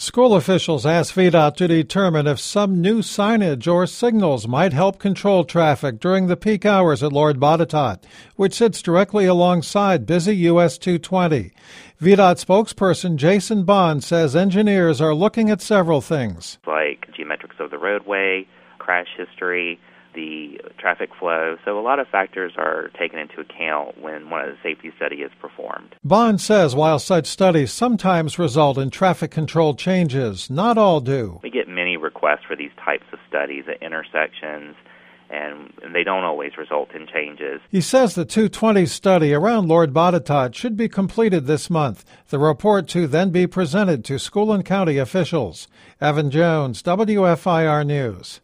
School officials asked VDOT to determine if some new signage or signals might help control traffic during the peak hours at Lord Botetourt, which sits directly alongside busy US 220. VDOT spokesperson Jason Bond says engineers are looking at several things, like geometrics of the roadway, crash history, the traffic flow. So a lot of factors are taken into account when one of the safety study is performed. Bond says while such studies sometimes result in traffic control changes, not all do. We get many requests for these types of studies at intersections, and they don't always result in changes. He says the 220 study around Lord Botetourt should be completed this month. The report to then be presented to school and county officials. Evan Jones, WFIR News.